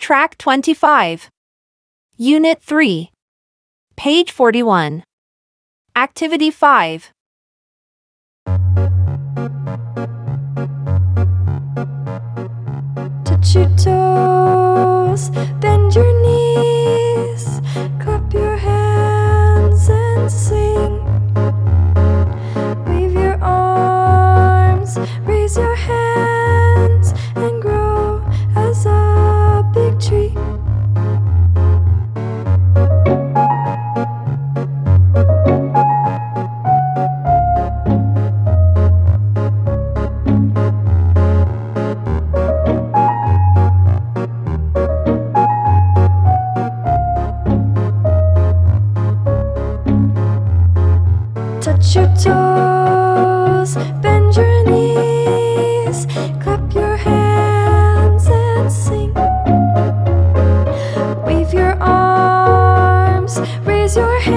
Track 25. Unit 3. Page 41. Activity 5. Touch your toes, bend your knees, clap your hands and sing. Wave your arms, raise your hands, and grow as a big tree. Touch your toes, bend your knees, clap your hands and sing. Wave your arms, raise your hands.